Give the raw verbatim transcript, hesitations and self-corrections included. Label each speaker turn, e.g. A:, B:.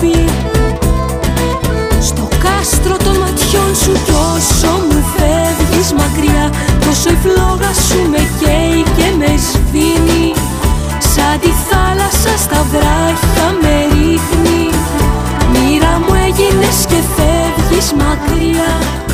A: τροφή. Στο κάστρο των ματιών σου κι όσο μου φεύγεις μακριά, τόσο η φλόγα σου με καίει και με σβήνει. Σαν τη θάλασσα στα βράχια με ρίχνει. Μοίρα μου έγινες και φεύγεις μακριά.